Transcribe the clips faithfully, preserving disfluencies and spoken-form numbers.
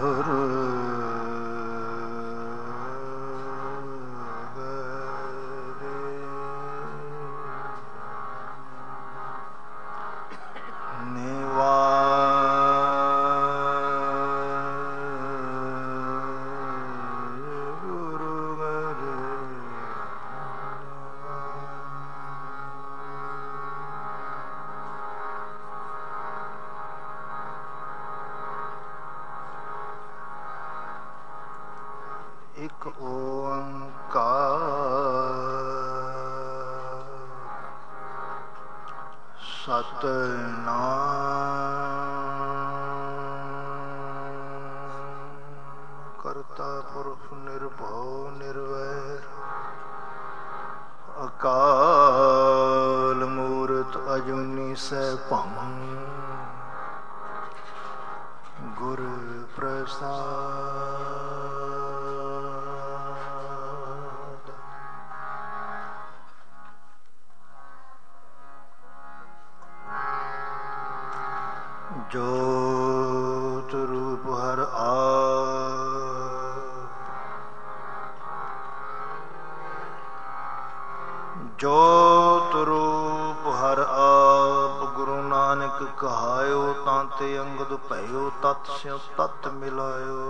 ਇੱਕ ਓੰਕਾਰ ਸਤਿਨਾਮ ਕਰਤਾ ਪੁਰਖ ਨਿਰਭਉ ਨਿਰਵੈਰ ਅਕਾਲ ਮੂਰਤ ਅਜੂਨੀ ਸੈਭੰ ਗੁਰ ਪ੍ਰਸਾਦ। ਜੋਤ ਰੂਪ ਹਰ ਆਪ ਜੋਤ ਰੂਪ ਹਰ ਆਪ ਗੁਰੂ ਨਾਨਕ ਕਹਾਇਓ ਤਾਂ ਤੇ ਅੰਗਦ ਭਇਓ ਤਤ ਸਿਉ ਤਤ ਮਿਲਾਇਓ।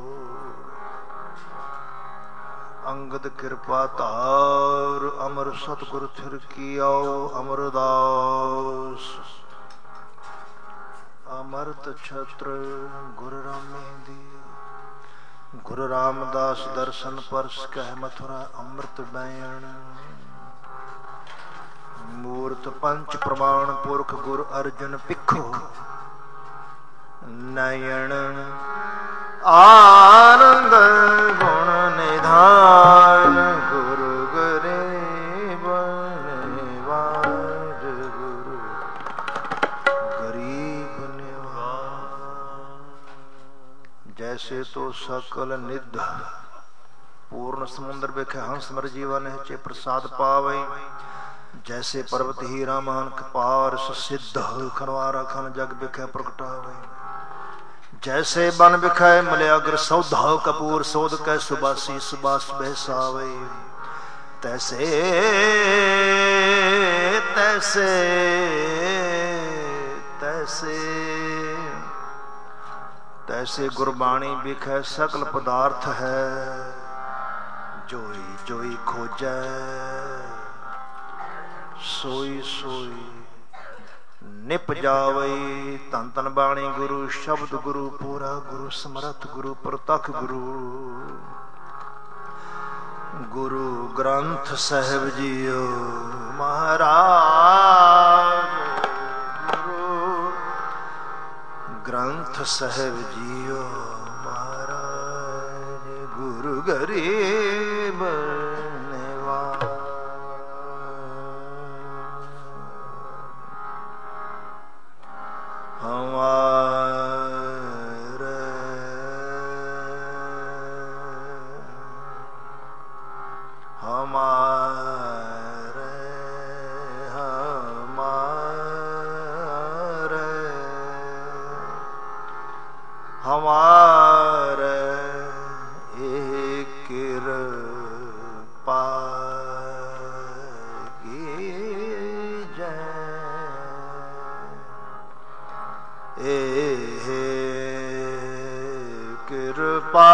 ਅੰਗਦ ਕਿਰਪਾ ਧਾਰ ਅਮਰ ਸਤਿਗੁਰ ਥਿਰ ਕੀਆਓ ਅਮਰਦਾਸ ਅਮਰਤ ਛਤਰ ਗੁਰ ਰਾਮੇ ਦੀ। ਗੁਰੂ ਰਾਮਦਾਸ ਦਰਸ਼ਨ ਪਰਸ ਕਹਿ ਮਥੁਰਾ ਅੰਮ੍ਰਿਤ ਬੈਣ। ਮੂਰਤ ਪੰਚ ਪ੍ਰਮਾਣ ਪੁਰਖ ਗੁਰ ਅਰਜਨ ਪਿੱਖੋ ਨਯਨ ਆਨੰਦ ਗੁਣ ਨਿਧਾਨ। ਗੁਰੂ ਗਰੀਬ ਨਿਵਾਜ ਗੁਰੂ ਗਰੀਬ ਨਿਵਾਜ। ਜੈਸੇ ਤੋ ਸਕਲ ਨਿਧ ਪੂਰਨ ਸਮੁੰਦਰ ਵਿਖੇ ਹੰਸ ਮਰ ਜੀਵਨ ਹੈ ਪ੍ਰਸਾਦ ਪਾਵੇ। ਜੈਸੇ ਪਰਬਤ ਹੀਰਾ ਮਹਾਨ ਕਪਾਰ ਸਿੱਧ ਖਨਵਾਰਾ ਖਨ ਜਗ ਵਿਖੇ ਪ੍ਰਗਟਾਵੇ। ਜੈਸੇ ਬਨ ਵਿਖੇ ਮਲਿਆਗਰ ਸੌਧਾ ਕਪੂਰ ਸੋਧ ਕੈ ਸੁਬਾਸੀ ਸੁਬਾਸ ਬਹਿਸਾਵੇ। ਤੈਸੇ ਤੈਸੇ ਤੈਸੇ ਤੈਸੇ ਗੁਰਬਾਣੀ ਵਿਖੇ ਸਕਲ ਪਦਾਰਥ ਹੈ। ਜੋਈ ਜੋਈ ਖੋਜੈ ਸੋਈ ਸੋਈ ਨਿਪ ਜਾਵੇ। ਧੰਨ ਧੰਨ ਬਾਣੀ ਗੁਰੂ ਸ਼ਬਦ ਗੁਰੂ ਪੂਰਾ ਗੁਰੂ ਸਮਰੱਥ ਗੁਰੂ ਪ੍ਰਤੱਖ ਗੁਰੂ ਗੁਰੂ ਗ੍ਰੰਥ ਸਾਹਿਬ ਜੀਓ ਮਹਾਰਾਜ। ਗੁਰੂ ਗ੍ਰੰਥ ਸਾਹਿਬ ਜੀਓ ਮਹਾਰਾਜ। ਗੁਰੂ ਗਰੀਬ ਨਿਵਾਜ। ਹਮਾਰੇ ਹਮਾਰੇ ਹਮਾਰੇ ਹਮਾਰੇ ਇਹ ਕਿਰਪਾ ਕੀਜੈ। ਇਹ ਕਿਰਪਾ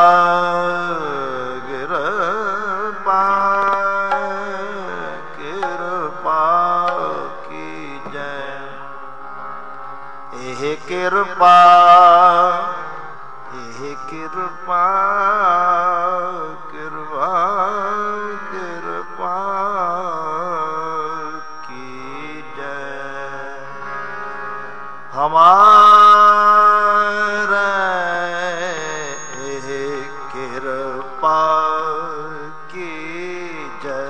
ਕਿਰਪਾ ਕਿਰਪਾ ਕੀਜੈ। ਇਹ ਕਿਰਪਾ ਇਹ ਕਿਰਪਾ ਕਿਰਪਾ ਕਿਰਪਾ ਕੀਜੈ। ਹਮਾਰੇ ਇਹ ਕਿਰਪਾ ਕੀਜੈ।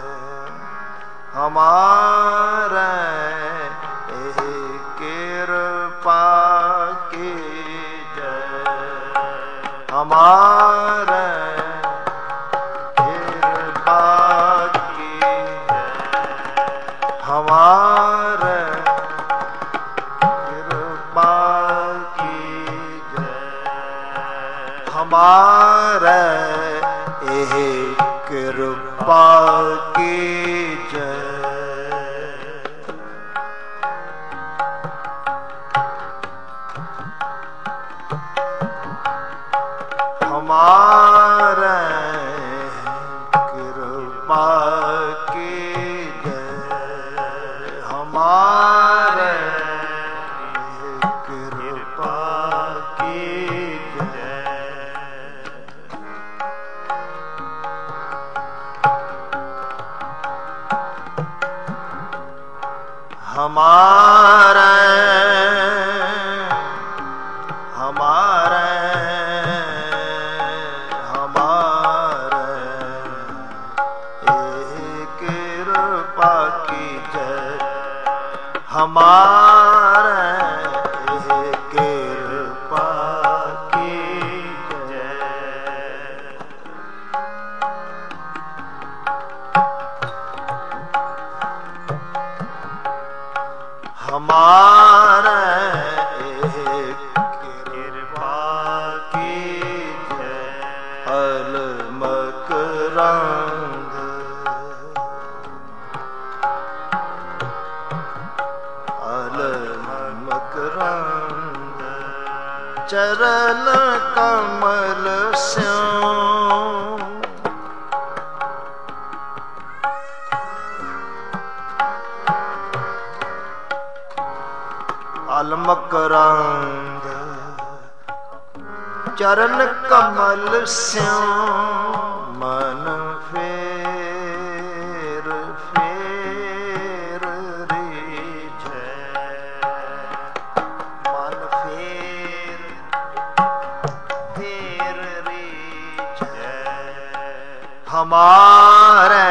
ਹਮਾਰੇ ਇਹ ਕਿਰਪਾ ਕੀਜੈ। ਹਮਾਰੇ ਕਿਰਪਾ ਕੀਜੈ। ਹਮਾਰੇ ਕਿਰਪਾ ਕੀਜੈ। हमारे एह कृपा कीजै। हमारे कृपा कीजै। हमारे कृपा कीजै। हमारे हमारे हमारे एह कृपा कीजै। हमारे एह कृपा कीजै। हमारे एह कृपा कीजै। अलमक रंग अलमक रंग चरण कमल स्याम। अलमक रंग चरण कमल स्याम। मन फेर फेर रीझै। मन फेर फेर रीझै। हमारे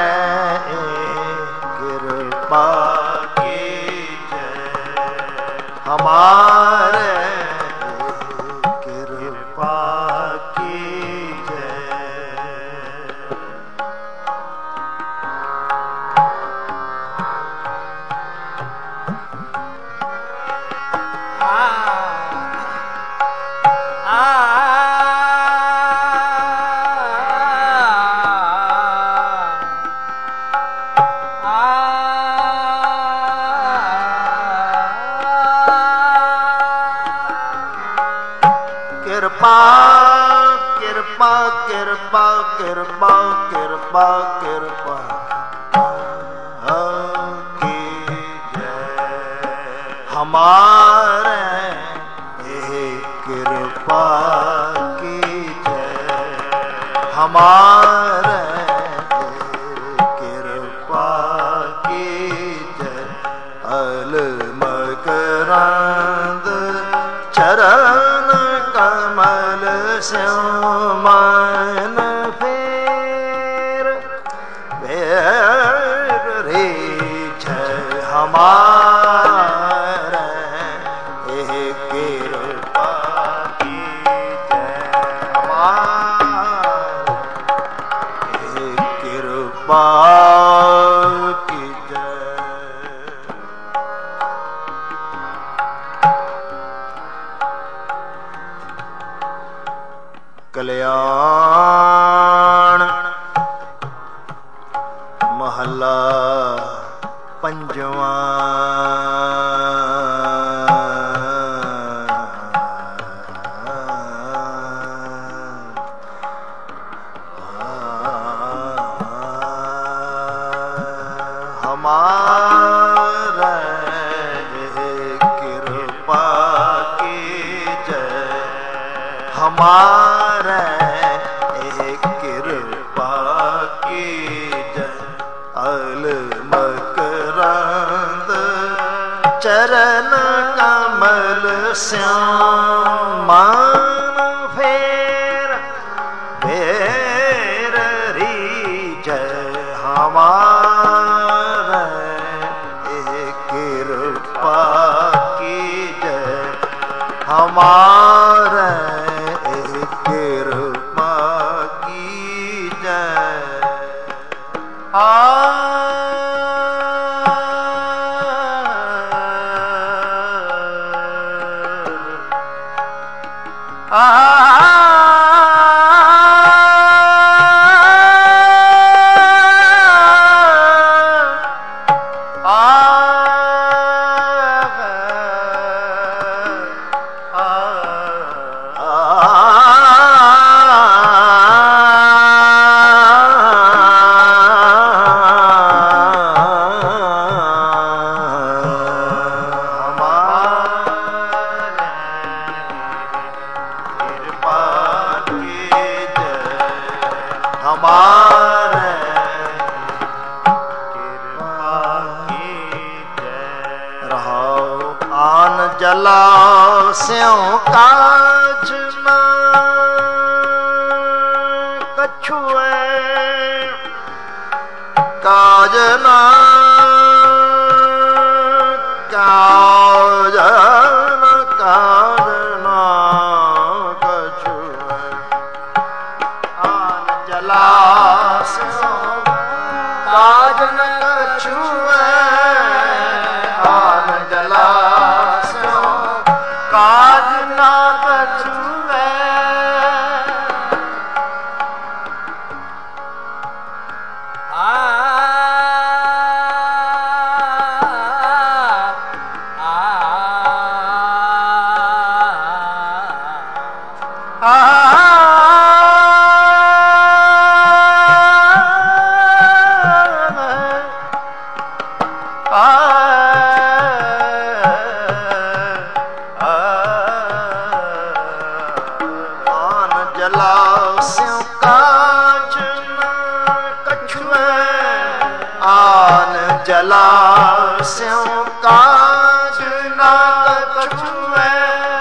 कृपा कीजै। हमारे कृपा कीजै। आ आ कृपा कृपा कृपा कृपा कृपा कृपा कीजै। हमारे एह कृपा कीजै। हमारे कृपा कीजै। अलमक रंग चरण कमल स्याम। मन फेर फेर रीझै। हमारे एह कृपा कीजै। हमारे एह कृपा कीजै। कल्याण महला पंजवा। हमारे कृपा कीजै। हमारे कृपा कीजै। अलमक रंग चरण कमल श्याम। मन फेर फेर रीझै। हमारे कृपा कीजै। हमारे कृपा कीजै। आ आ स्यों काज न कछुए काज न काज न काज न कछुए आन जला स्यों काज न कछुए आन जला स्यों काज न कछुए जला स्यों काज न कछुए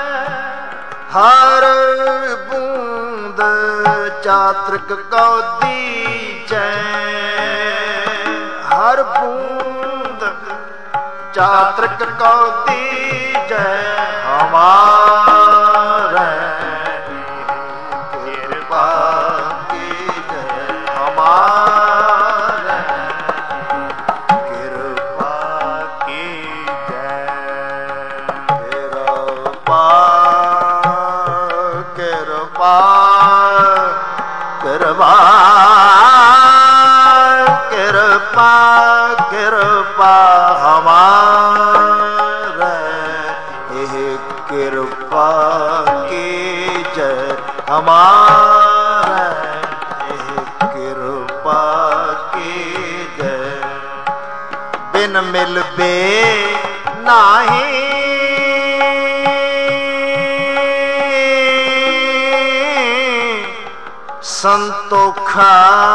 हर बूंद चातृक को दीजै हर बूंद चातृक को दीजै हमारे कृपा कीजै हमारे कृपा कीजै कृपा कृपा कृपा कृपा कृपा हमारे एह कृपा कीजै हमारे एह कृपा कीजै बिन मिलबे नाही संतोखा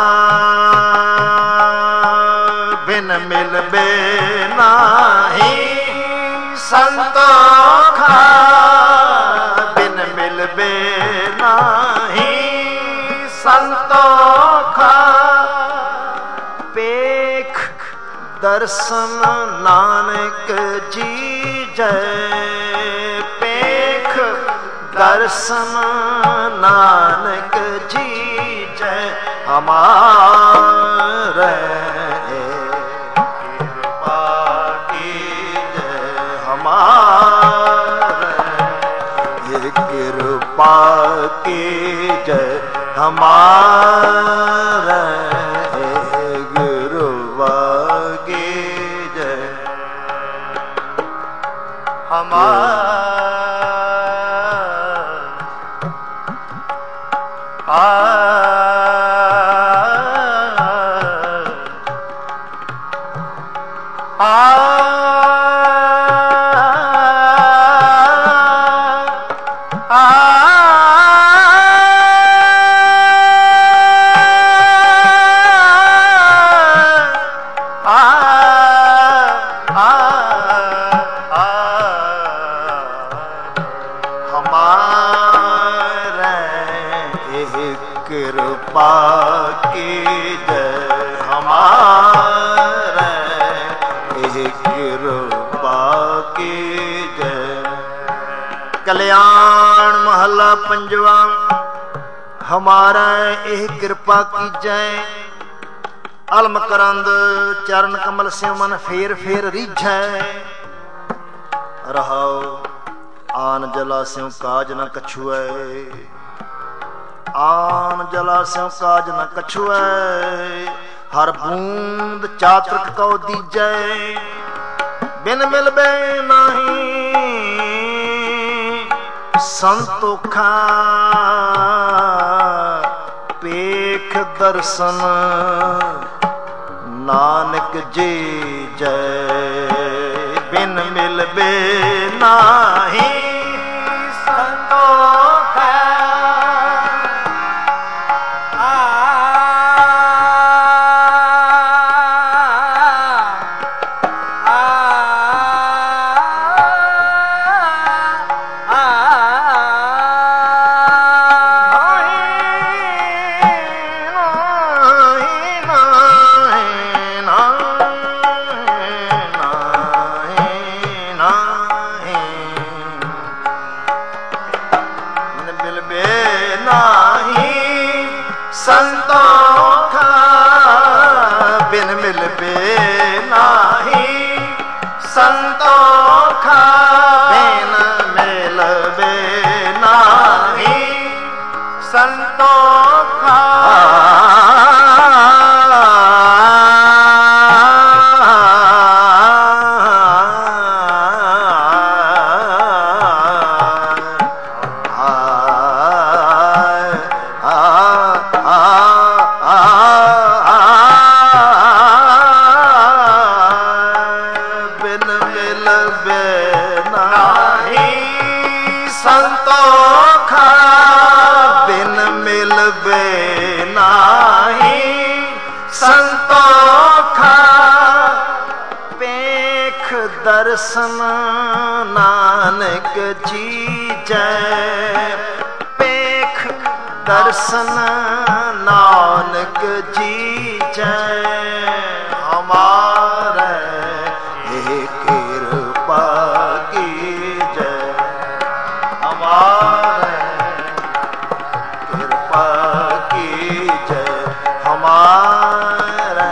बिन मिलबे नाही संतोखा बिन मिलबे नाही संतोखा पेख दर्शन नानक जी जय पेख दर्शन नानक जी जय हमारे कृपा कीजै हमारे कृपा कीजै हमारे गुरुवा कीजै हमारे कृपा कीजै हमारे एह कृपा कीजै कल्याण महला पंजवा हमारा एह कृपा कीजै अलम करंद चरण कमल से मन फेर फेर रीझै रहो आन जला स्यों काज न कछुए आन जला स्यों काज न कछुए हर बूंद चातृक को दीजै बिन मिलबे नहीं संतोखा पेख दर्शन नानक जी जय बिन मिलबे नाही संतोखा आ मिलबे नाही संतों का, बिन मिलबे नाही संतों का, बिन मिलबे नाही संतों का। दर्शन नानक जी जय, पेख दर्शन नानक जी जय। हमारे कृपा की जय, हमारे कृपा की जय, हमारे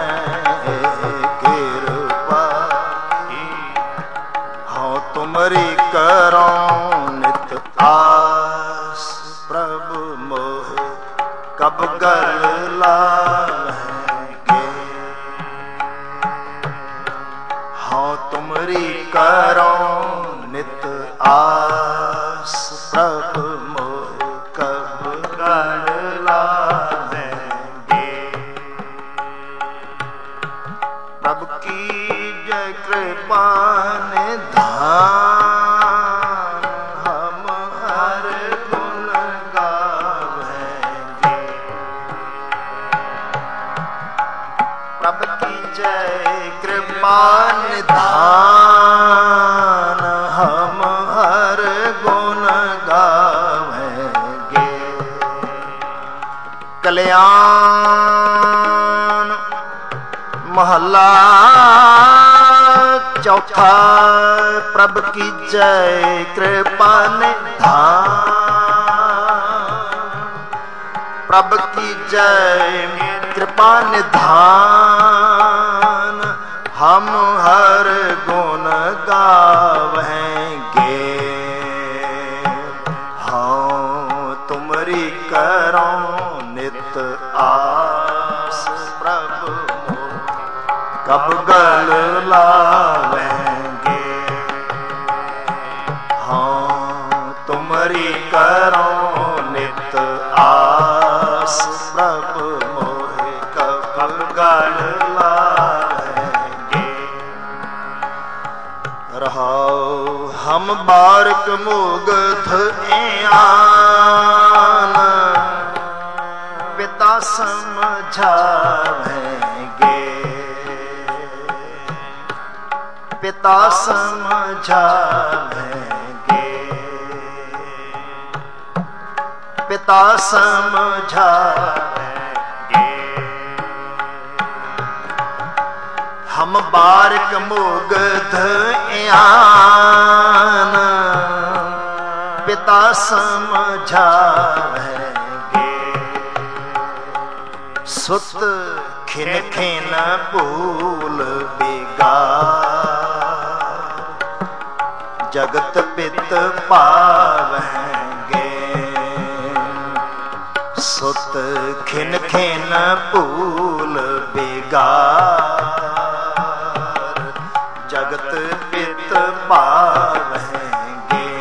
कृपा की। हाँ तुमरी करो नित आस, प्रभु मोह कब गल लाएंगे। हाँ तुमरी करो नित आस, प्रभु मोह कब गल लाएंगे। प्रभु की जय कृपा निधान, हम हर गुण गावेंगे। प्रभु की जय कृपा निधान, हम हर गुण गावेंगे। कल्याण महला चौथा, प्रभु की जय कृपा निधान, प्रभु की जय कृपा निधान, हम हर गुण गावेंगे। हाँ तुमरी करो नित आस, प्रभु कब गल लावेंगे। हाँ तुमरी करो नित आस, प्रभु मोहे कब गल लावेंगे। रहो हम बारक मुग्ध आन, पिता समझावेंगे। पिता समझावेंगे, पिता समझावेंगे। हम बारक मुग्ध आन, पिता समझावेंगे। सुत खिन खिन भूल बिगार, जगत पित पावेंगे। सुत खिन खिन भूल बिगार, जगत पित पावेंगे।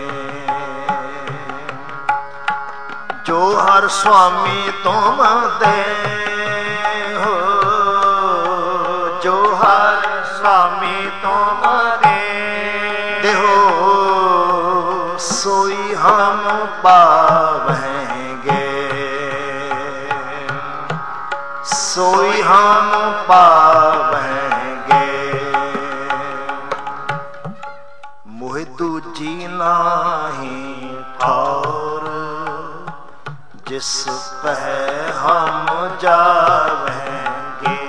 जो हर स्वामी तुम दे हो, जो हर स्वामी तुम दे हो, सोई हम पावेंगे। सोई हम पावेंगे। मोहि दूजी नाही ठौर, जिस पे हम जावेंगे।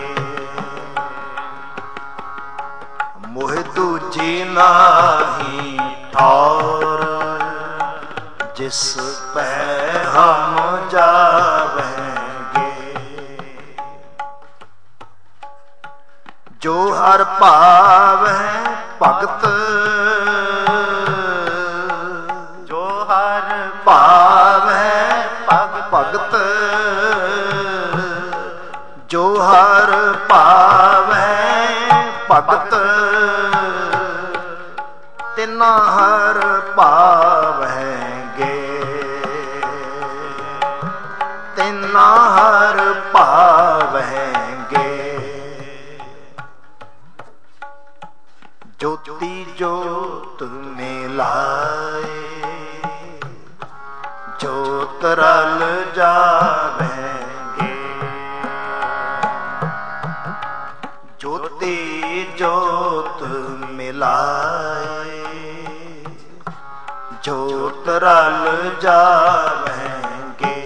मोहि दूजी नाही ठौर, जिस पै हम जावेंगे। जो हर पावै भगत, जो हर पावै भगत, जो हर पावै भगत, तिना हर पावेंगे, तिना हर पावेंगे। ज्योति ज्योत मिलाए, ज्योत रल जावेंगे। ज्योति ज्योत मिलाए, ज्योत रल जावेंगे।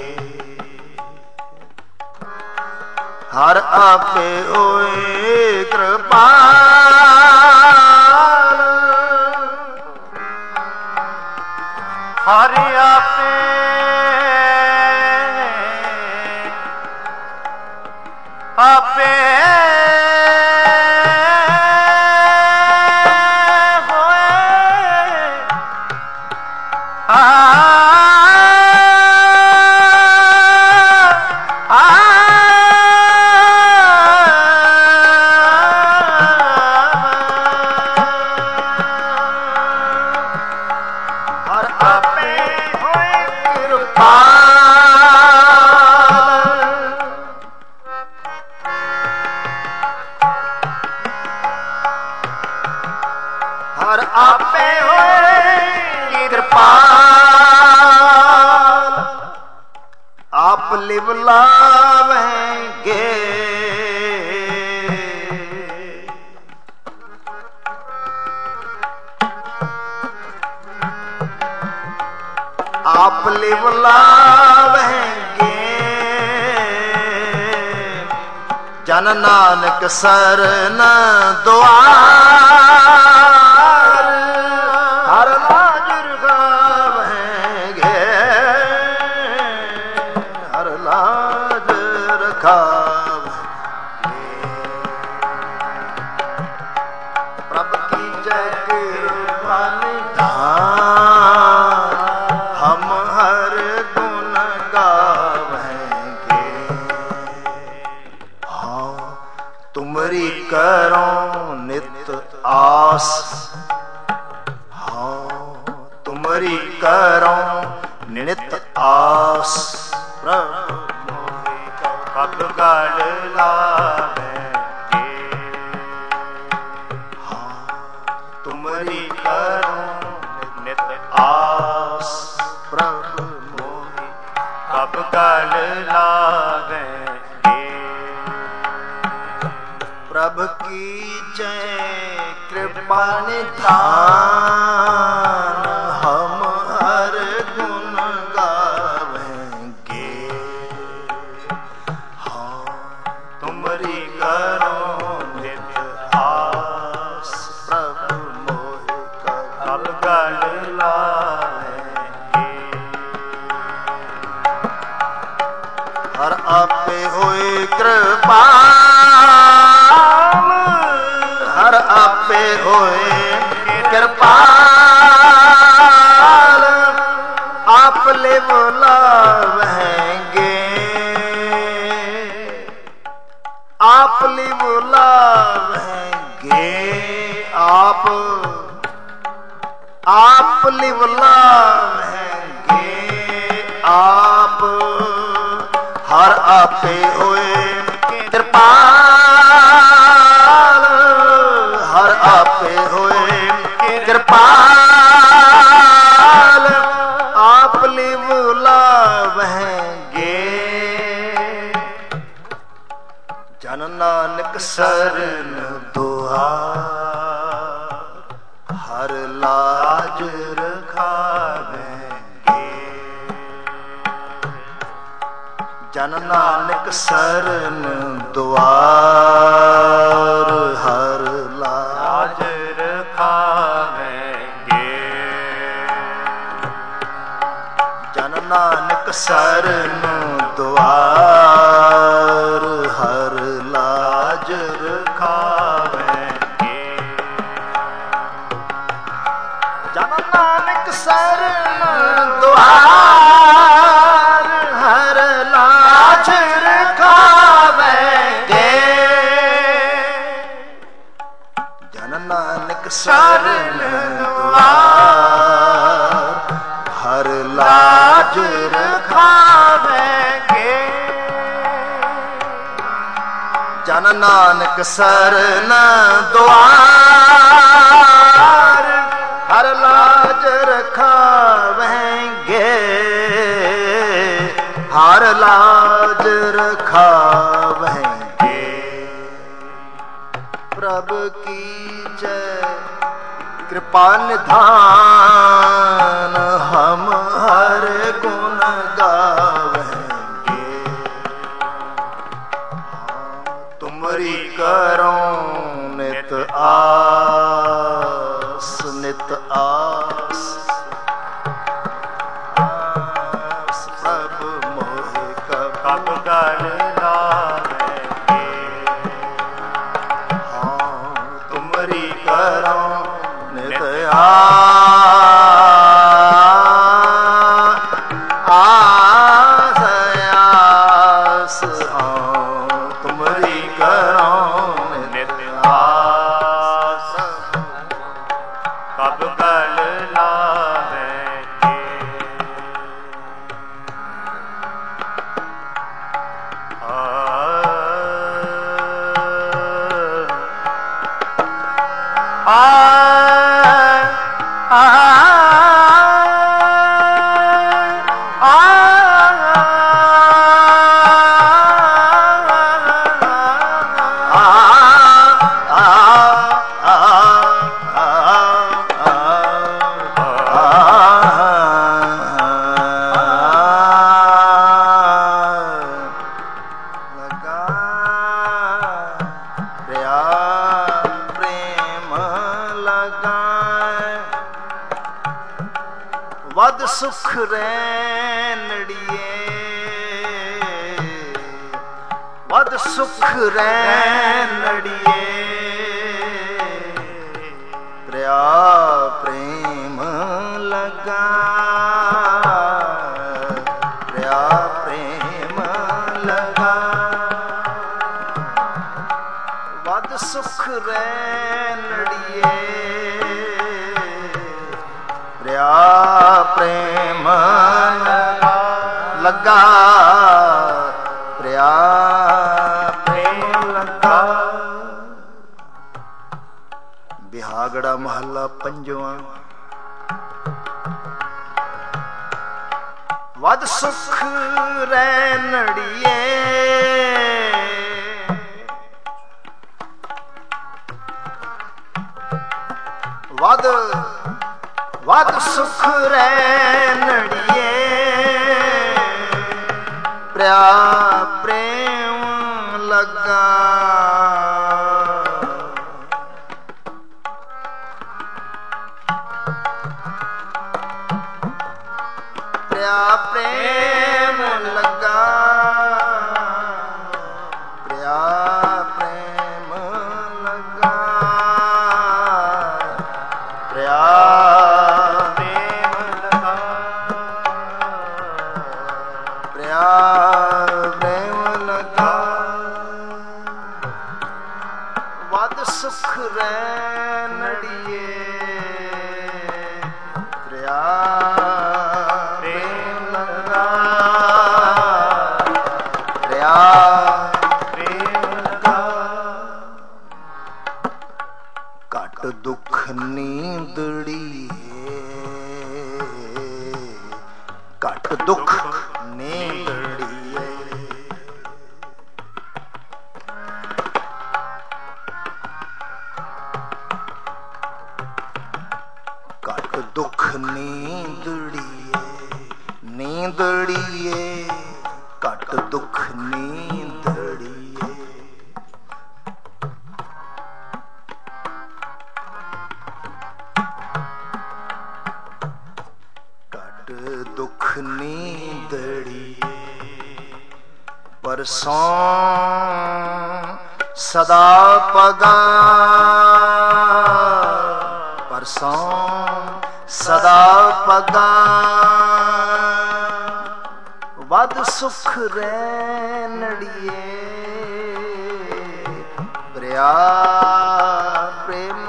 हर आपे होए कृपाल, हर आपे आपे लिव लावेंगे। आप लिव लावेंगे। जन नानक सरन द्वार, हर लाज रखावेंगे, हर लाज रखावेंगे। प्रभ की जय कृपा निधान, हम हर गुण गावेंगे। हाँ तुमरी करो नित आस, हाँ तुमरी करो नित आस। प्रभु कब गढ़ लावेंगे, हाँ तुमरी करो नित आस। प्रभु मोहि कब गढ़ लावेंगे। प्रभु की जय कृपा निधान, हम हर गुण गावेंगे। हाँ तुमरी करो नित आस। प्रभु मोहि कब गढ़ लावेंगे। हर आपे होए कृपाल, हर आपे होए कृपाल। आप ले बुलावेंगे, आप ले बुलावेंगे। आप आप ले बुलावेंगे। आप हर आपे होए कृपाल, हर आपे होए कृपाल। आप ले बुलावेंगे। जन नानक सरन दुआर, हर लाज रखावेंगे। जन नानक सरन द्वार, हर लाज रखावेंगे। ਜਨ ਨਾਨਕ ਸਰਨ ਦੁਆਰ ਹਰ ਲਾਜ ਰਖਾਵੈਂਗੇ। ਜਨ ਨਾਨਕ ਸਰਨ ਦੁਆਰ ਹਰ ਲਾਜ ਰਖਾਵੈਂਗੇ। ਜਨ ਨਾਨਕ ਸਰਨ ਦੁਆਰ ਹਰ ਲਾਜ ਰਖਾਵੈਂਗੇ। ਜਨ ਨਾਨਕ ਸਰਨ ਦੁਆਰ ਹਰ ਲਾਜ ਰਖਾਵੈਂਗੇ। ਹਰ ਲਾਜ ਰਖਾਵੈਂਗੇ। ਪ੍ਰਭ ਕੀ ਜੈ कृपा निधान हम हर गुण गावेंगे। तुमरी करो नित आस नित आस आस प्रभु मोहि कब गल लावेंगे। हाँ तुमरी करो आस आस तुमरी करो नित आस कब गल लावेंगे। आ ਵਦ ਸੁਖ ਰੈਣੜੀਏ ਵਦ ਸੁਖ ਰੈਣੜੀਏ ਪ੍ਰਿਆ ਪ੍ਰੇਮ ਲਗਾ ਪ੍ਰਿਆ ਪ੍ਰੇਮ ਲਗਾ ਵਦ ਸੁਖ ਰੈਣੜੀਏ ਪ੍ਰਿਆ ਪ੍ਰੇਮ ਲੱਗਾ ਪ੍ਰਿਆ ਪ੍ਰੇਮ ਲੱਗਾ। ਬਿਹਾਗੜਾ ਮਹੱਲਾ ਪੰਜਵਾਂ। ਵਦ ਸੁਖ ਰੈਣੜੀਏ ਵਦ ਵਦ ਸੁਖ ਰੈਣੜੀਏ ਪ੍ਰਿਆ ਪ੍ਰੇਮ ਲੱਗਾ ਪ੍ਰਿਆ ਪ੍ਰੇਮ ਲੱਗਾ ਪ੍ਰਿਆ ਪ੍ਰੇਮ ਲੱਗਾ ਪ੍ਰਿਆ ਸੁਖ ਰੈਣੜੀਏ ਪ੍ਰਿਆ ਪ੍ਰੇਮ ਲੱਗਾ ਪ੍ਰਿਆ ਪ੍ਰੇਮ ਲੱਗਾ। ਘਟ ਦੁਖ ਨੀਂਦੜੀਏ ਘਟ ਦੁਖ ਨੀਂਦੜੀਏ ਦੁਖ ਨੀਂਦੜੀਏ ਨੀਂਦੜੀਏ ਘਟ ਦੁਖ ਨੀਂਦੜੀਏ ਘਟ ਦੁਖ ਦੁੱਖ ਨੀਂਦੜੀਏ ਪਰਸੋਂ ਸਦਾ ਪਗਾ ਪਰਸੋਂ ਸਦਾ ਪਗਾ ਵਦ ਸੁਖ ਰੈਣੜੀਏ ਪ੍ਰਿਆ ਪ੍ਰੇਮ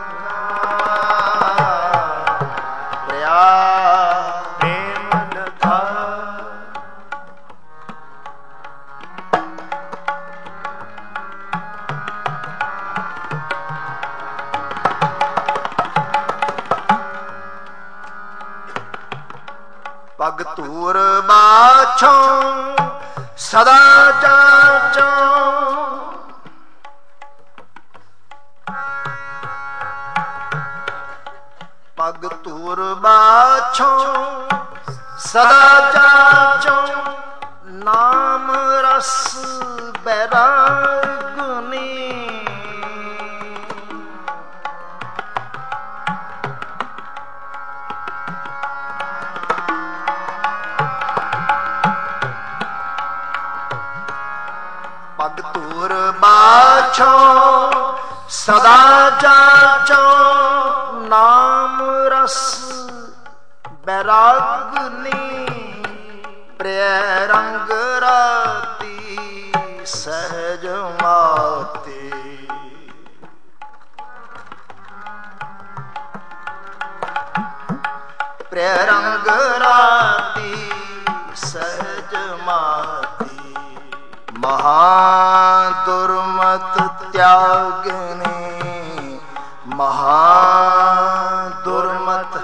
ਪਗ ਧੂਰ ਬਾਛੋਂ ਸਦਾ ਚਾਚੋਂ ਪਗ ਧੂਰ ਬਾਛੋਂ ਸਦਾ ਚਾਚੋਂ ਨਾਮ ਰਸ ਬੈਰਾਗਨੀ ਪਗ ਧੂਰ ਬਾਛੋਂ ਸਦਾ ਚਾਚੋਂ ਨਾਮ ਰਸ ਬੈਰਾਗਨੀ ਪ੍ਰਿਯ ਰੰਗ ਰਾਤੀ ਸਹਿਜ ਮਾਤੇ ਪ੍ਰਿਯ ਰੰਗ ਰਾਤੀ ਸਹਿਜ ਮਾਤੀ ਮਹਾ ਦੁਰਮਤ ਤਿਆਗਨੀ ਮਹਾ ਦੁਰਮਤ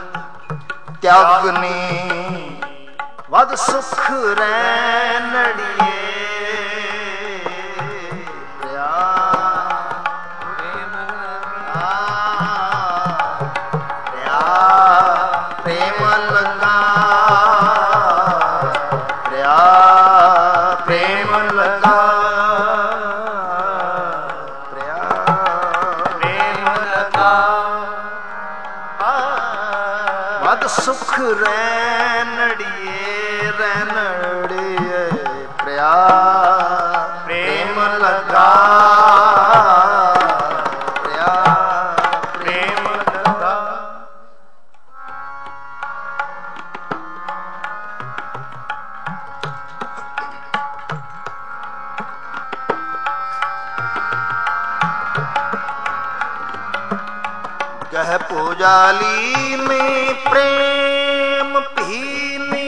ਤਿਆਗਨੀ ਵਦ ਸੁਖ ਰੈਣੜੀਏ ਪ੍ਰਿਆ ਪ੍ਰੇਮ ਪ੍ਰਿਆ ਪ੍ਰੇਮ ਲਗਾ ਪ੍ਰਿਆ ਪ੍ਰੇਮ ਲਗਾ ਪ੍ਰਿਆ ਪ੍ਰੇਮ ਲਗਾ ਵਦ ਸੁਖ ਰੈਣੜੀਏ ਰੈਣੜੀਏ ਪ੍ਰਿਆ ਪ੍ਰੇਮ ਲਗਾ ਪ੍ਰਿਆ ਪ੍ਰੇਮ ਲਗਾ ਗਹਿ ਪੂਜਾਲੀ में प्रेम पीनी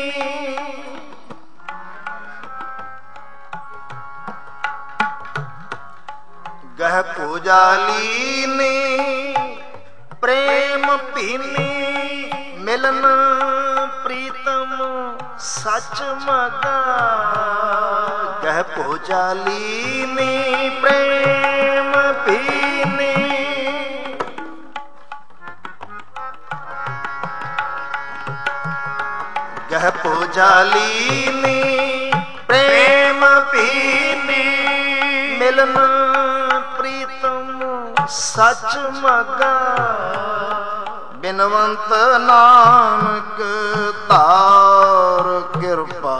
गह पूजाली ने प्रेम पीनी मिलन प्रीतम सच मगा गह पूजाली ने प्रेम पीनी गह पूजालीनी प्रेम पीनी मिलन प्रीतम सच मगा बिनवंत नानक तार कृपा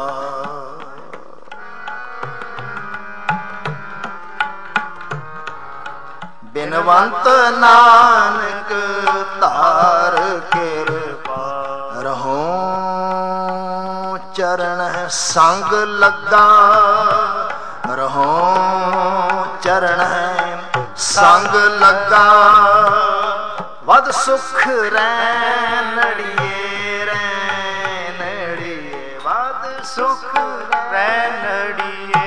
बिनवंत नानक तार कृपा रहो चरण संग लगा रहो चरण संग लगा वद सुख रैणड़िए रैणड़िए वद सुख रैणड़िए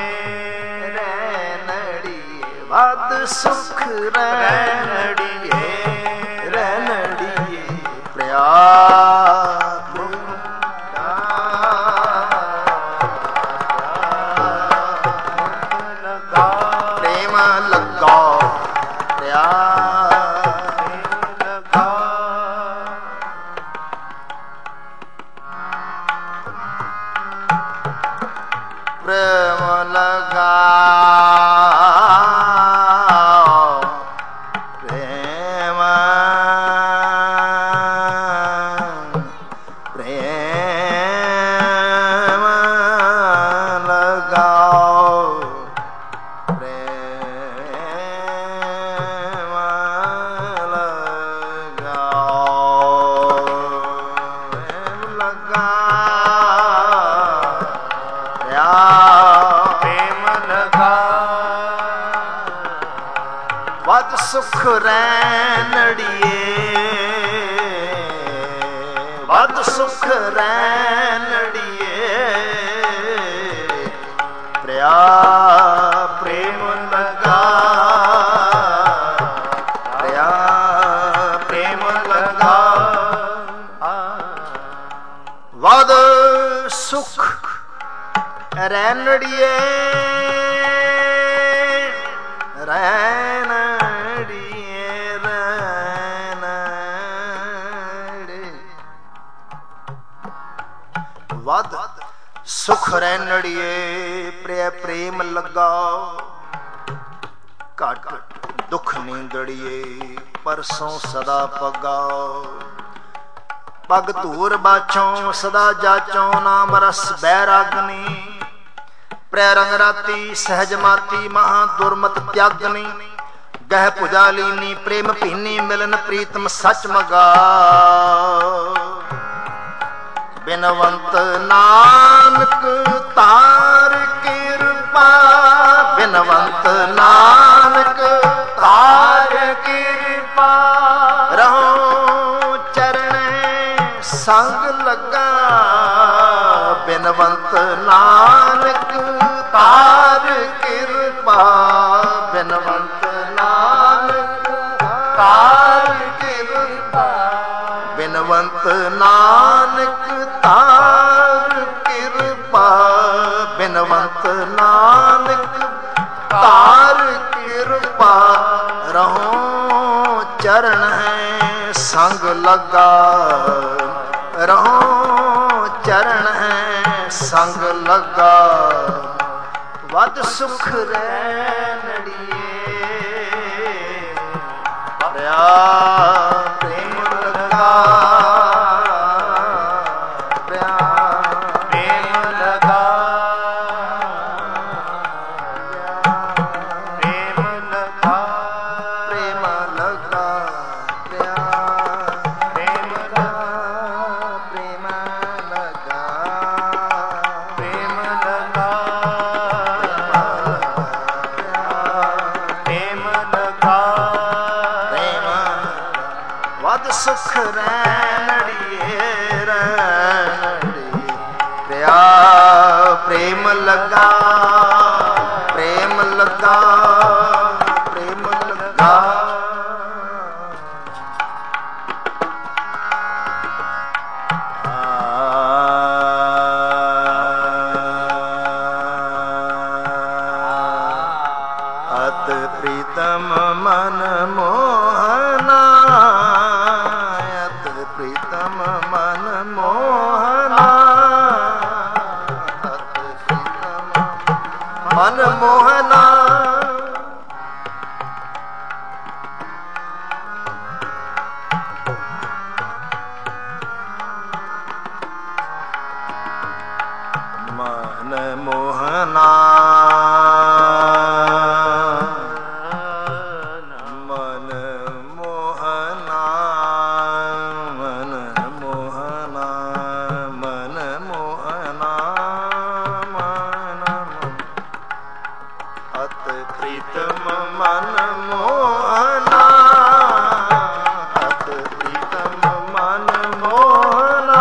रैणड़िए वद सुख रैणड़िए रैणड़िए प्रिया ਵਦ ਸੁਖ ਰੈਣੜੀਏ ਵਦ ਸੁਖ ਰੈਣੜੀਏ ਪ੍ਰਿਆ ਪ੍ਰੇਮ ਲਗਾ ਪ੍ਰਿਆ ਪ੍ਰੇਮ ਲਗਾ ਵਦ ਸੁਖ ਰੈਣੜੀਏ ਰੈਣੜੀਏ ਰੈਣੜੇ ਵਦ ਸੁਖ ਰੈਣੜੀਏ ਪ੍ਰਿਆ ਪ੍ਰੇਮ ਲੱਗਾ ਘਟ ਦੁਖ ਨੀਂਦੜੀਏ ਪਰਸੋਂ ਸਦਾ ਪੱਗਾ ਪਗ ਧੂਰ ਬਾਛੋਂ ਸਦਾ ਜਾਚੋਂ ਨਾਮ ਰਸ ਬੈਰਾਗਨੀ ਪ੍ਰੈ ਰੰਗ ਰਾਤੀ ਸਹਿਜ ਮਾਤੀ ਮਹਾ ਦੁਰਮਤ ਤਿਆਗਨੀ ਗਹਿ ਭੁਜਾ ਲੀਨੀ ਪ੍ਰੇਮ ਭੀਨੀ ਮਿਲਨ ਪ੍ਰੀਤਮ ਸੱਚ ਮਗਾ ਬਿਨਵੰਤ ਨਾਨਕ ਤਾਰ ਕਿਰਪਾ ਬਿਨਵੰਤ ਨਾਨਕ ਤਾਰ ਕਿਰਪਾ ਰਹੋ ਚਰਣੇ ਸੰਗ ਲੱਗਾ ਬਿਨਵੰਤ ਨਾਨਕ ਤਾਰ ਕਿਰਪਾ ਬਿਨਵੰਤ ਨਾਨਕ ਤਾਰ ਕਿਰਪਾ ਬਿਨਵੰਤ ਨਾਨਕ ਤਾਰ ਕਿਰਪਾ ਬਿਨਵੰਤ ਨਾਨਕ ਤਾਰ ਕਿਰਪਾ ਰਹੋ ਚਰਨ ਹੈ ਸੰਗ ਲੱਗਾ ਰਹੋ ਚਰਨ ਹੈ ਸੰਗ ਲੱਗਾ ਵਦ ਸੁਖ ਰੈਣੜੀਏ ਪ੍ਰਿਆ ਪ੍ਰੇਮ ਲਗਾ ਪ੍ਰਿਆ ਪ੍ਰੇਮ ਲਗਾ ਪ੍ਰੇਮ ਲਗਾ ਪ੍ਰੇਮ ਲਗਾ ਪ੍ਰਿਆ ਪ੍ਰੇਮ ਲਗਾ ਪ੍ਰੇਮ ਲਗਾ ਪ੍ਰੇਮ ਲਗਾ ਪ੍ਰੇਮ ਲਗਾ ਪ੍ਰੇਮ ਵਦ ਸੁਖ ਰੈਣੜੀਏ ਰੈਣੜੀਏ ਪ੍ਰਿਆ ਪ੍ਰੇਮ ਲਗਾ ਪ੍ਰੇਮ ਲਗਾ ਪ੍ਰੇਮ ਲਗਾ ਅਤ ਪ੍ਰੀਤਮ ਮਨ ਮੋਹਨਾ ਅਤ ਪ੍ਰੀਤਮ ਮਨ ਮੋਹਨਾ ਅਤ ਪ੍ਰੀਤਮ ਮਨ ਮੋਹਨਾ ਮਨ ਮੋਹਨਾ ਮਨ ਮੋਹਨਾ ਮਨ ਮੋਹਨਾ ਮਨ ਮੋਹਨਾ ਮਨ ਅਤ ਪ੍ਰੀਤਮ ਮਨ ਮੋਹਨਾ ਅਤ ਪ੍ਰੀਤਮ ਮਨ ਮੋਹਨਾ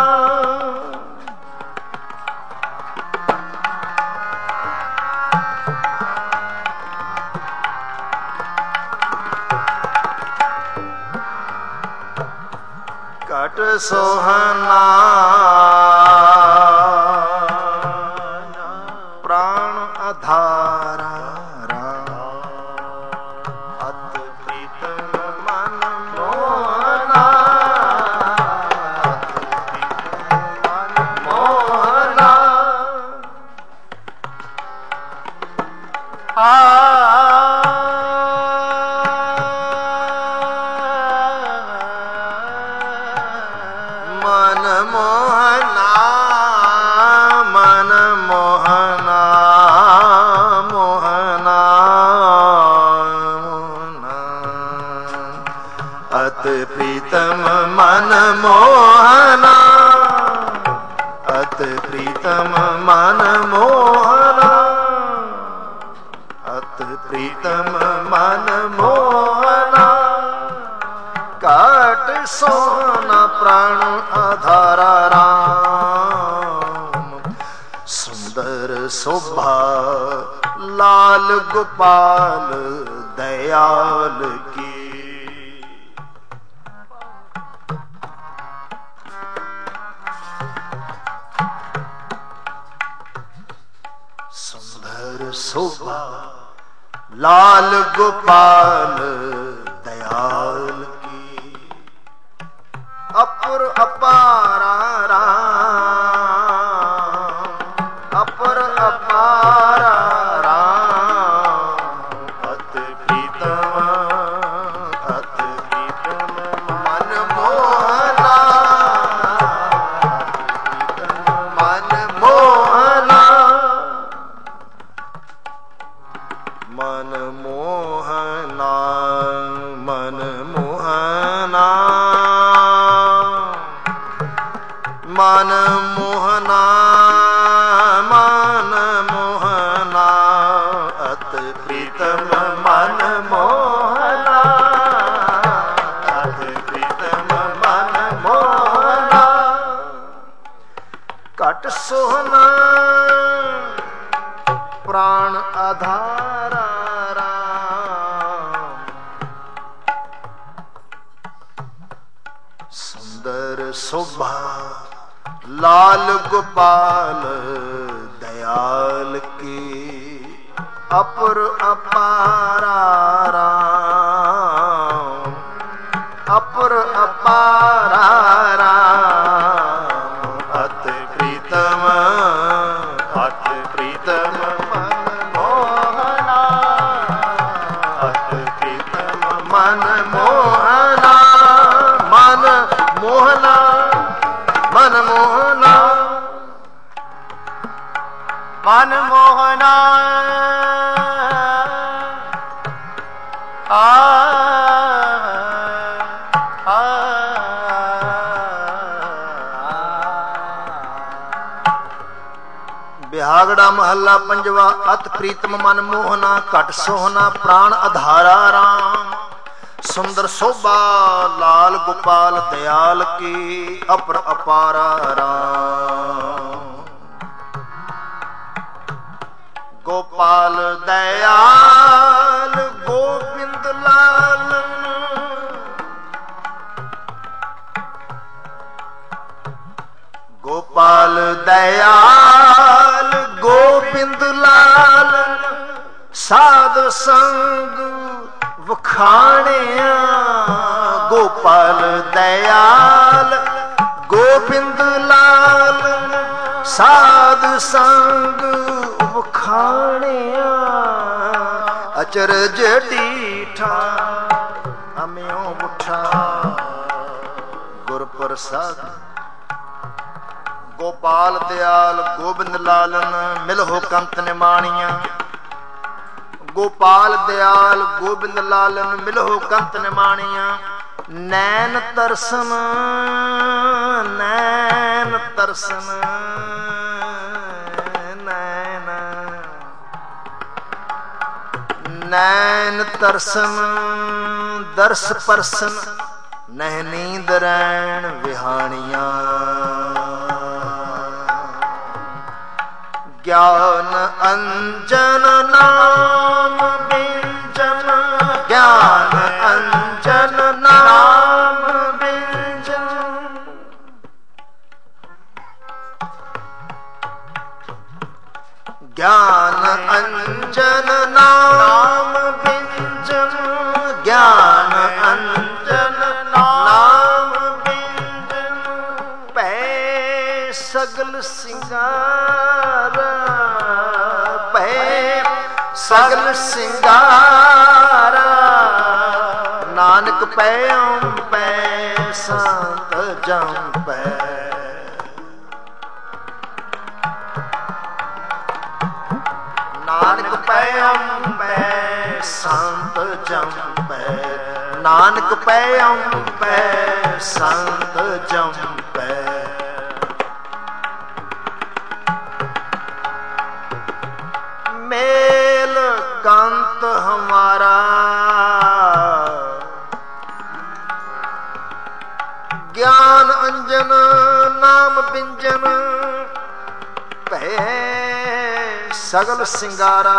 ਘਟ ਸੋਹਨਾ ਪ੍ਰਾਣ ਆਧਾਰਾ ਅਤ ਪ੍ਰੀਤਮ ਮਨ ਮੋਹਨਾ ਅਤ ਪ੍ਰੀਤਮ ਮਨ ਮੋਹਨਾ ਆ ਮਨ ਮੋਹਨਾ ਮਨ ਮੋਹਨਾ ਮੋਹਨਾ ਮੋਹਨਾ ਅਤ ਪ੍ਰੀਤਮ ਮਨ ਮੋਹਨਾ ਅਤ ਪ੍ਰੀਤਮ ਮਨ ਮੋਹਨਾ ਅਤ ਪ੍ਰੀਤਮ ਮਨ ਮੋਹਨਾ काट सोना प्राण आधारा राम। सुंदर शोभा लाल गोपाल दयाल की। सुंदर शोभा लाल गोपाल दयाल की। अपर अपारा राम, अपर अपारा राम। अति प्रीतम अति प्रीतम मन मोहना, मन मोहना, मन मोहना, मन मोहना, मन मोहना, मन मोहना। अति प्रीतम मन मोहना, अति प्रीतम मन मोहना। कट सोहना प्राण आधारा राम। सुंदर शोभा लाल गोपाल दयाल की। अपर अपारा राम, अपर अपारा राम। अति प्रीतम अति प्रीतम मन मोहना, अति प्रीतम मन मोहना, मन मोहना, मन मोहना, मन मोहना। आ आ बिहागड़ा महला पंजवा। अत प्रीतम मन मोहना, कट सोहना प्राण आधारा राम। सुंदर शोभा लाल गोपाल दयाल की। अपर अपारा राम। गोपाल दयाल गोविंद लाल, गोपाल दयाल गोविंद लाल। साध संग वखाणिया। गोपाल दयाल गोविंद लाल। साध संग वखाणिया। अचरज डीठा अम्यों उठा गुर प्रसाद। गोपाल दयाल गोविंद लालन मिलहो कंत निमाणिया। गोपाल दयाल गोविंद लालन मिलहो कंत निमाणिया। नैन तरसन नैन तरसन नैन नैन तरसन दर्श परसन। नह नींद रैन विहानिया। ज्ञान अंजन नाम बिंजन। ज्ञान अंजन नाम बिंजन। ज्ञान अंजन नाम बिंजन। ज्ञान अंजन नाम बिंजन। पै सगल सिंगार पै सगल सिंगार। नानक पैम पै संत जम पै। नानक पैम पै संत जम पै। नानक पैम पै संत जम पै। मेल कंत हमारा अंजन नाम बिंजन भय सगल सिंगारा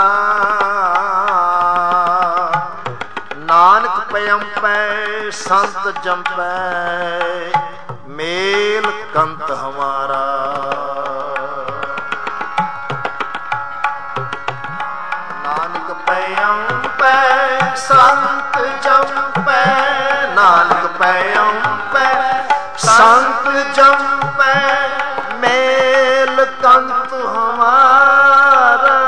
नानक पयम पै संत जंपै मेल कंत हमारा। नानक पयम पै संत जंपै नानक पयम पै संत जंपै मेल कंत हमारा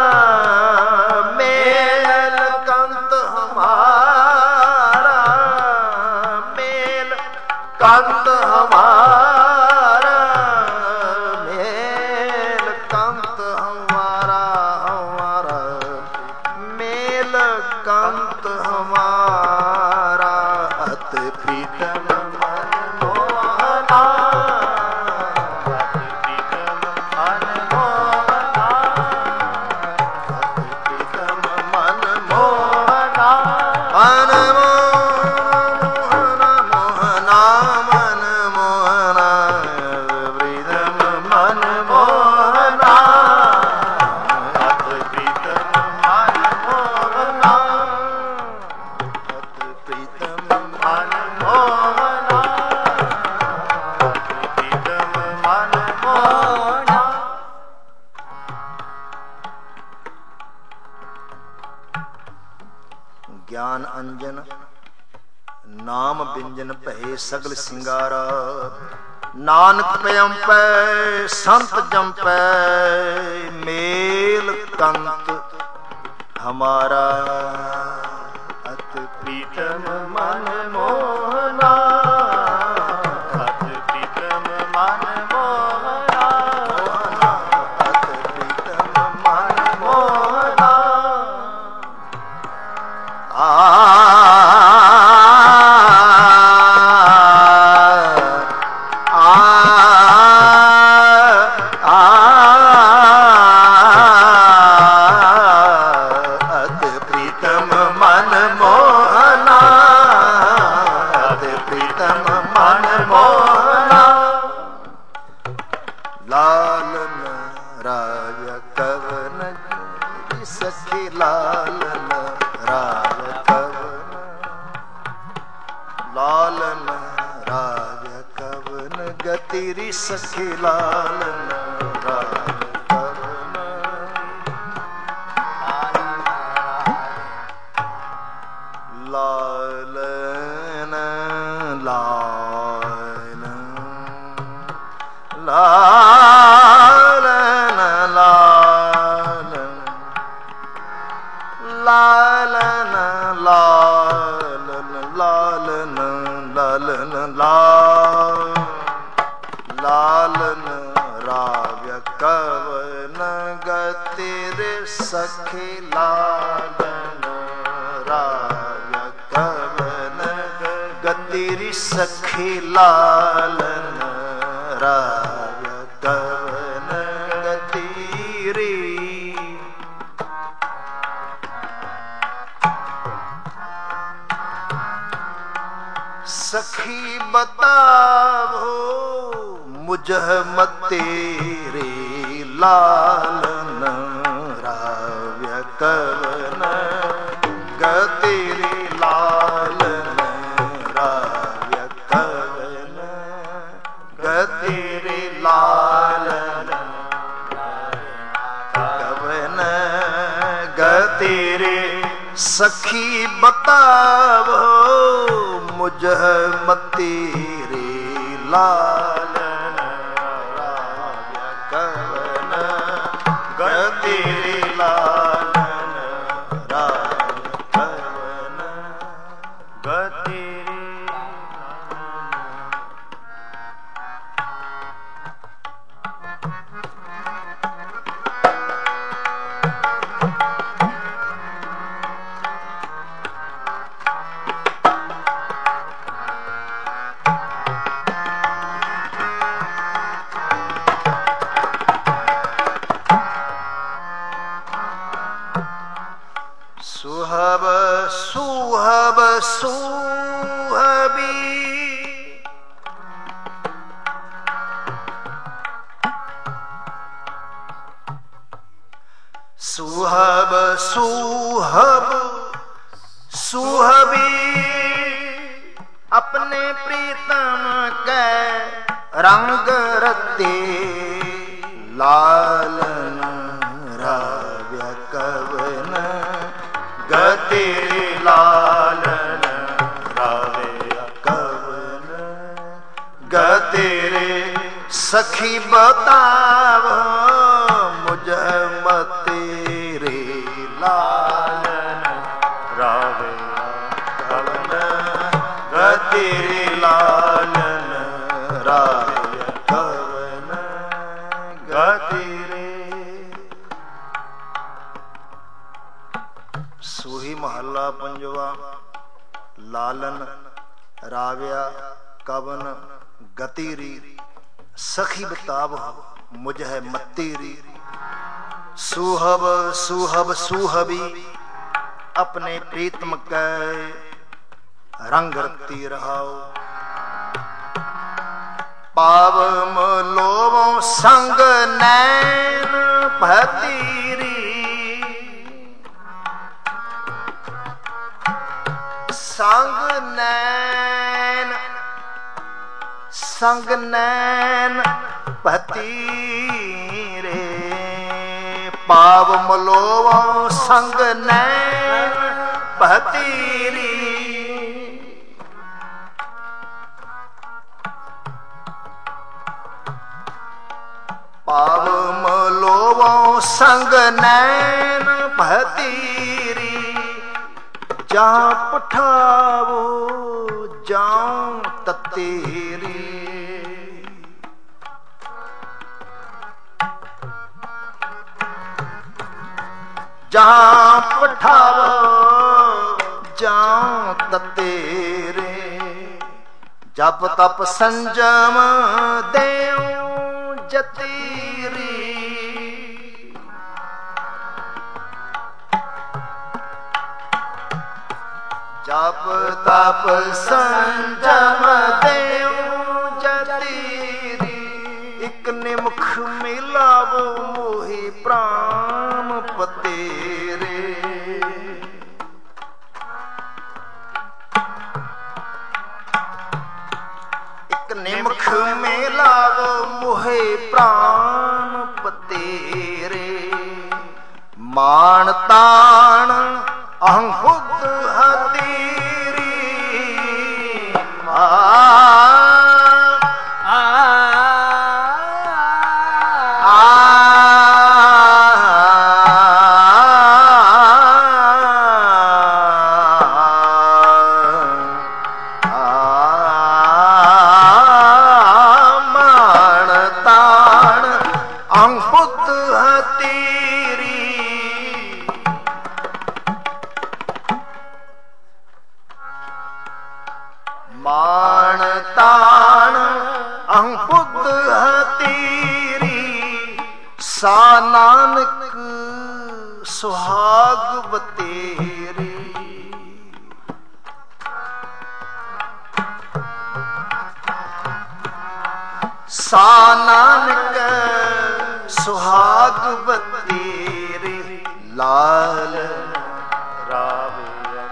मेल कंत हमारा मेल कंत हमारा मेल कंत हमारा हमारा मेल कंत हमारा। अति प्रीतम मन मोहना अति प्रीतम मन मोहना अति प्रीतम मन मोहना मन मोहना मोहना मन मोहना प्रीतम मन मोहना अति प्रीतम मन मोहना अति प्रीतम मन मोहना अति प्रीतम मन मोहना। ज्ञान अंजन नाम बिंजन भय सगल सिंगारा नानक पयम पै संत जंपै मेल कंत हमारा। अति प्रीतम मन मोहना अति प्रीतम मन मोहना अति प्रीतम मन मोहना। आ अति प्रीतम मन मोहना अति प्रीतम मन मोहना। लालन राज कवन सखी लालन राज कवन लालन राज कवन गतिरी सखी लालन राज कवन लालन लालन लालन लालन लालन लालन लालन लालन लालन राव्य कवन गतिर सखी लालन राव्य कवन गतिर सखी लालन राव्य कवन गतिरी। सखी बताओ मुझ मतेरे लालन राव्य कवन गतिरी लालन राव्य कवन गतिरी लालन कवन गतिरी। सखी बताओ मुझ मतेरे लालन राव्य कवन गतिरी लालन राव्य कवन गतिरी। सुहब सुहब सुहबी अपने प्रीतम के रंग रते लालन राव्य कवन गते लालन राव्य कवन गते रे सखी बताव मुझ मते रे लालन राव्य कवन गते रे लालन राव्य कवन गते रे। सूही महला पंजवा। लालन राव्या कवन गतीरी सखी बताव मुझ है मत्तीरी। सुहब सुहब सुहबी अपने प्रीतम के रंग रखती रहाओ। पावम लोवो संग नैन भतीरी संग नैन संग नैन भतीरे पाव मलोवो संग नैन भतीरी। पाव मलोवो संग नैन भतीरी जहाँ पठावो जाऊं ततेरी। जहाँ पठावो जाऊं ततेरे जप तप संजम देऊं जतीरी। जप तप संजम देऊं जतीरी। एक निमुख मिलावो मोहि प्राण पतेरे। एक निमुख मिलावो मोहि प्राण पतेरे। मान ताण अहंभुत हतीरी। आ मान ताण अहंबुद्ध हतीरी। सा नानक सुहाग बतेरी। सा नानक सुहाग बतेरे। लाल राव्य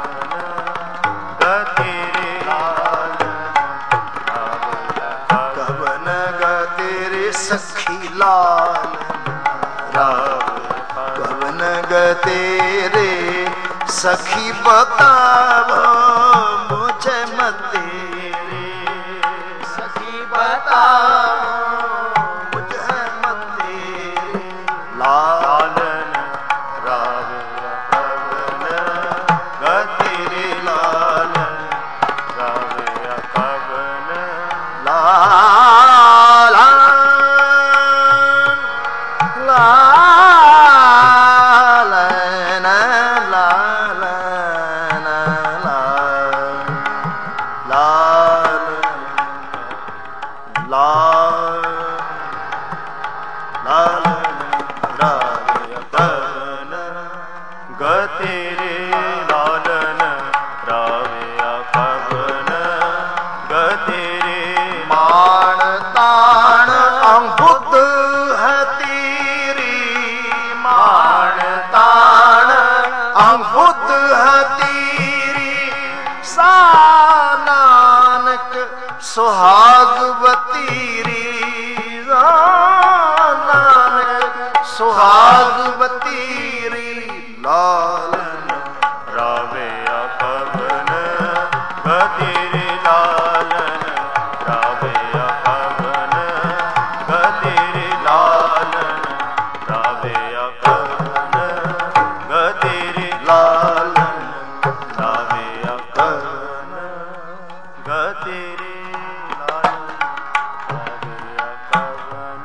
कवन गतेरे सखी लाल राव्य कवन गतेरे सखी बताव मुझे मतेरे। सखी बताव मुझे मतेरे। लालन राव्य कवन गतेरे लालन राव्य कवन लालन मान सुहागवती री लालन रावे पवन गति रे लालन रावे पवन गति रे लालन रावे पवन गति रे लालन रावे पवन गति रे लालन रावे पवन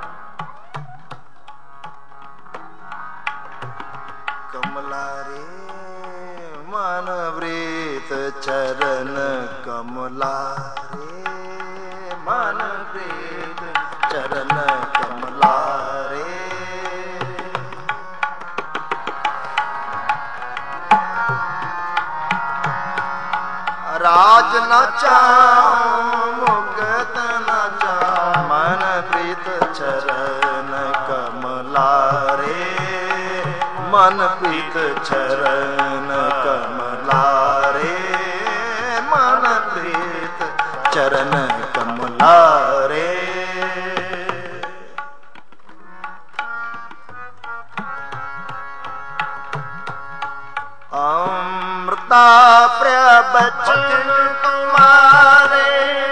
कमला रे मन वृत चरण कमला रे मन वृत चरण कमला रे राज न चाहूं मुक्त न चाहूं मन प्रीत चरण कमला रे मन प्रीत चरण कमला रे मन प्रीत चरण कमला रे अमृता प्रिय बचन तुम्हारे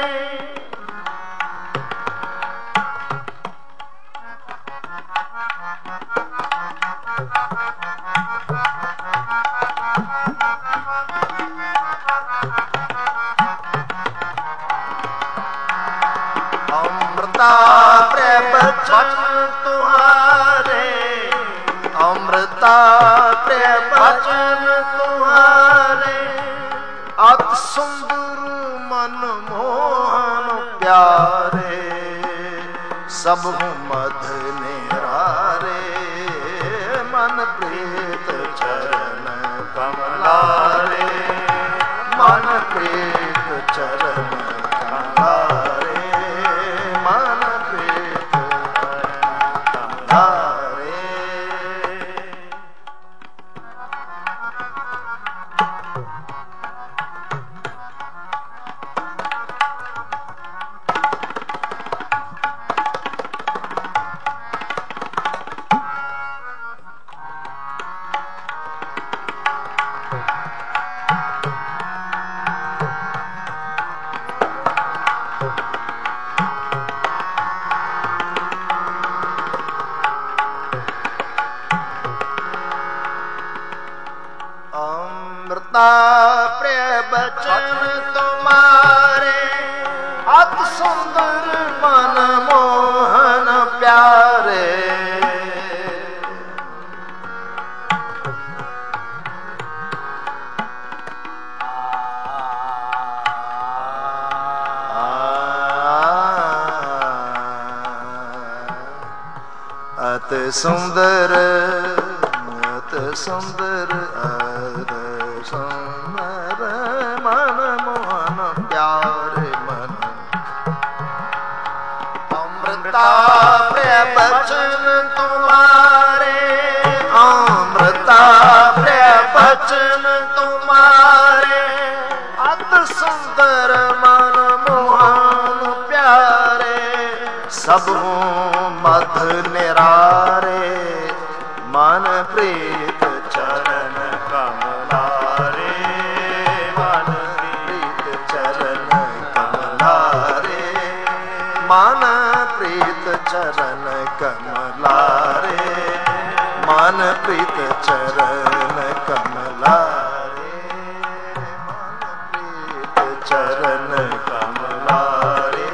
अमृता प्रिय बचन तुम्हारे अमृता प्रिय बचन तुम्हारे अति सुंदर मनमोहन प्यारे सब मध निरारे मन प्रीत चरण कमला रे मन प्रीत चरण कमला रे मन प्रीत कमला रे अमृता प्रिय बचन तुम्हारे अति सुंदर मनमोहन प्यारे अति सुंदर अति सुंदर अति सुंदर मनमोहन प्यारे मन अमृता प्रिय बचन तुम्हारे अमृता प्रिय बचन तुम्हारे अति सुंदर मनमोहन प्यारे सब मध निरारे मन प्रीत चरण कमला रे मन प्रीत चरण कमला रे मन प्रीत चरण कमला रे मन प्रीत चरण कमला रे मन प्रीत चरण कमला रे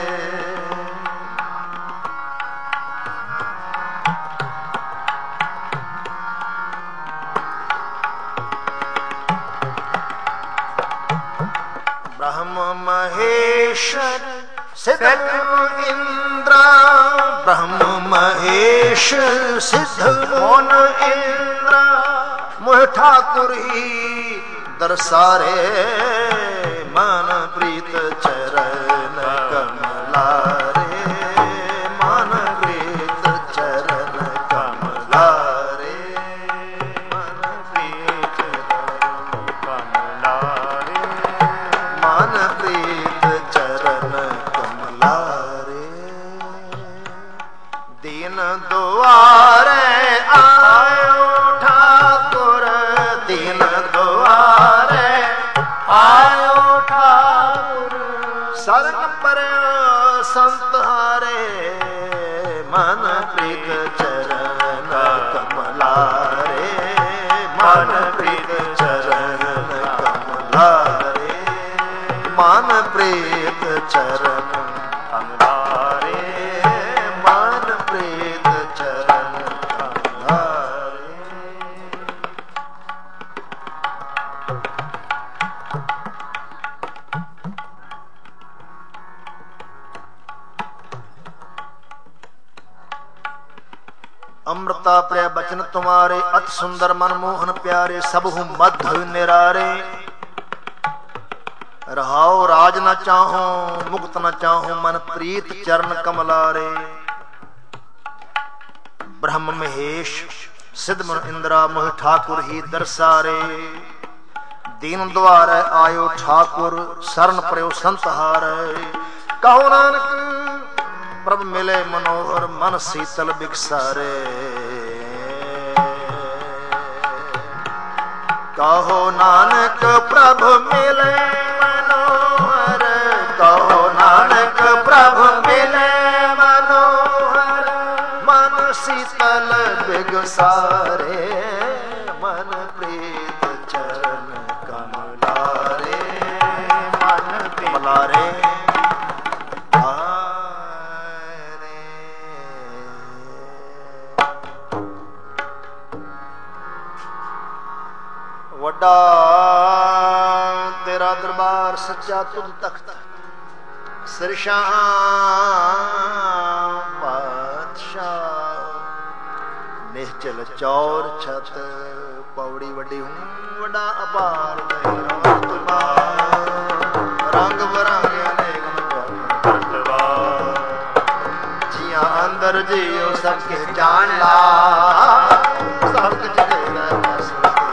ब्रह्म महेश्वर सिद्ध इंद्र ब्रह्म महेश सिद्ध मोन इंद्र मोह ठाकुर ही दर्शारे मन प्रीत चरण कमला रे मन प्रीत चरण कमला रे मन प्रीत कमला रे मन प्रीत चरण कमला रे दीन दुआर ਪ੍ਰੀਤ ਚਰਨ ਕਮਲਾਰੇ, ਮਨ ਪ੍ਰੀਤ ਚਰਨ ਕਮਲਾਰੇ, ਮਨ ਪ੍ਰੀਤ ਚਰਨ ਕਮਲਾਰੇ, ਮਨ ਪ੍ਰੀਤ ਚਰਨ ਕਮਲਾਰੇ। अमृता प्रिय बचन तुम्हारे, अति सुंदर मनमोहन प्यारे, सबहु मध्य निरारे। रहाओ राज न चाहो मुक्त न चाहो, मन प्रीत चरण कमलारे। ब्रह्म महेश सिद्ध मन इंद्रा, मोह ठाकुर ही दरसारे। दीन द्वार आयो ठाकुर, शरण प्रयो संत हारे। कहो नानक प्रभ मिले मनोहर, मन शीतल बिकसारे। कहो नानक प्रभ मिले मनोहर, कहो नानक प्रभ मिले मनोहर, मन शीतल बिगसारे। मन प्रीत चरण कमलारे, मन कमलारे। वड्डा तेरा दरबार सच्चा तुझ तख्त, सिरशाह पातशाह। निश्चल चौर छत पौड़ी वड्डी हूँ, वड्डा अपार रंग बरंगे अनेक जिया अंदर जियो सबके जान ला, सब कुछ तेरा बस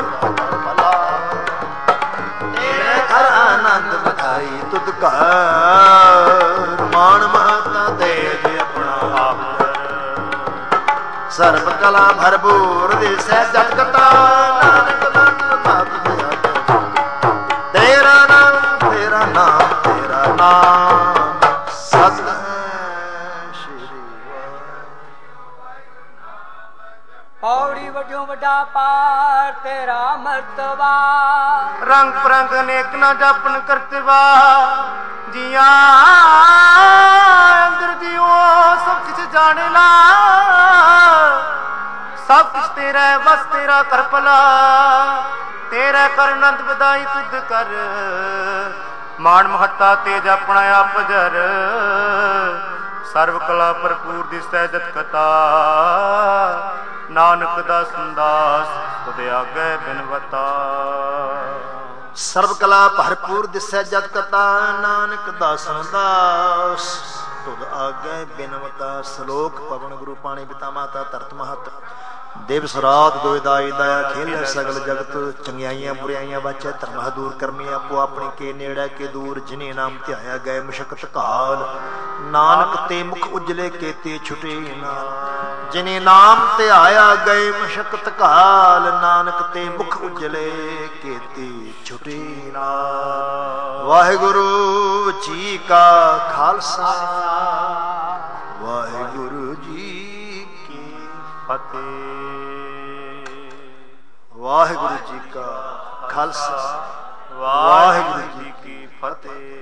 आनंद बधाई तुद का, मान महता तेज अपना आप। सर्व कला भरपूर दिसै जगता, नानक नाम बात दिया। तेरा नाम तेरा नाम तेरा नाम सत श्री। पौड़ी वड्डियों वड्डा पार तेरा मर्तबा, रंग परंग अनेक न जापन करतवा। जिया अंदर जियो सब कुछ जाने ला, सब कुछ तेरा बस तेरा कर भला। तेरा कर नंद बधाई तुद कर, मान महत्ता तेज अपना आप जर। सर्व कला भरपूर दिसै जत कथा, नानक दास दास तुद आगे बिनवता। सर्व कला भरपूर दिसै जत कथा, नानक दासन दास तुद आगे बिनवता। श्लोक पवन गुरु पाणी पिता माता धरत महत, दिवस रात दोਇਦਾਈ दया खेल सगल जगत। चंगियाइयां बुराइयां बाचे धर्म दूर करमी, आपो अपनी के नेड़े के दूर। जिन्हें नाम ध्याया गए मशक्कत काल, नानक ते मुख उजले केते छुटे ना। जिन्हें नाम ध्याया गए मशक्कत काल, नानक ते मुख उजले केते छुटे ना। वाहिगुरु जी का खालसा, वाहिगुरु जी की फतेह। वाहिगुरु जी का खालसा, वाहिगुरु जी की फतेह।